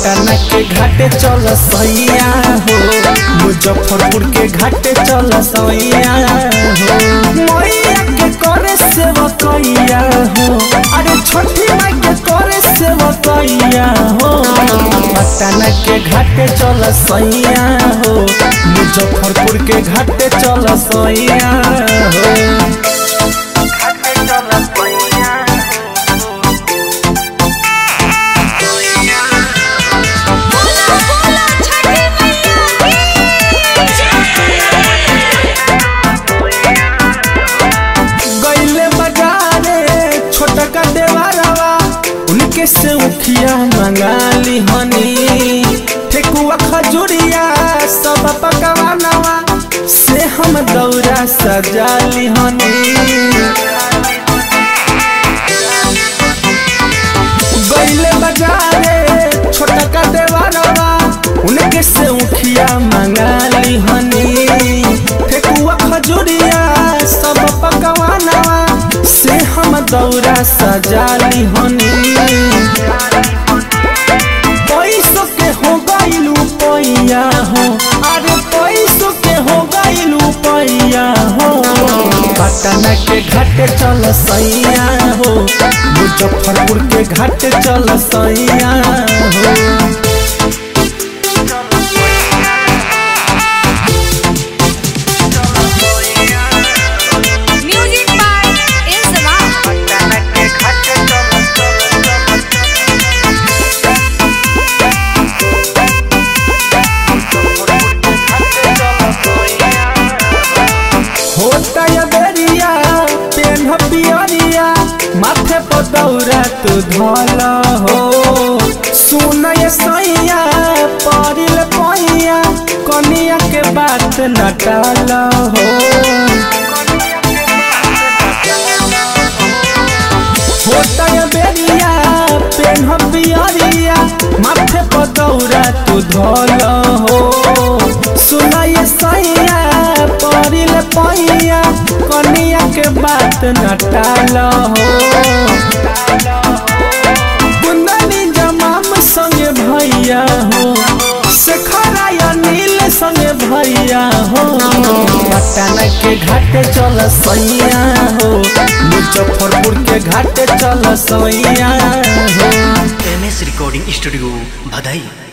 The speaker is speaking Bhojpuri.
पटना के घाटे चल सैया हो, मुजफ्फरपुर के घाटे चल सैया हो। मैया के करे सेवकैया हो, अरे छठी माई के करे सेवकैया हो। पटना के घाटे चल सैया हो, मुजफ्फरपुर के घाटे चल सैया हो। से उखिया मंगाली हनी, ठेकुआ खजुरिया सब पकवानवा से हम दौरा सजाली हनी। गईले बाजारे छोटका देवरवा, उनके से उखिया मंगाली हनी, ठेकुआ खजुरिया सब पकवानवा से हम दौरा सजाली हनी। पैसों के हो गइलू पैया हो, अरे पैसों के हो गइलू पैया हो। पटना के घाटे चल सैया हो, मुजफ्फरपुर के घाटे चल सैया हो। माथे पर दौरा तू धल हो, सुनय सैया परिल पैया, कनिया के बात न टाल हो। होतय बेरिया पेन्ह बियरिया, माथे पर दौरा तू धल हो, सुनय सैया परिल पैया, कनिया के बात न टाल हो। कुंदनी जमाम संगे भैया हो, शेखरा नील संगे भैया हो। पटना के घाटे चल सैया हो, मुजफ्फरपुर के घाटे चल सैया हो। MS recording studio Bhadai.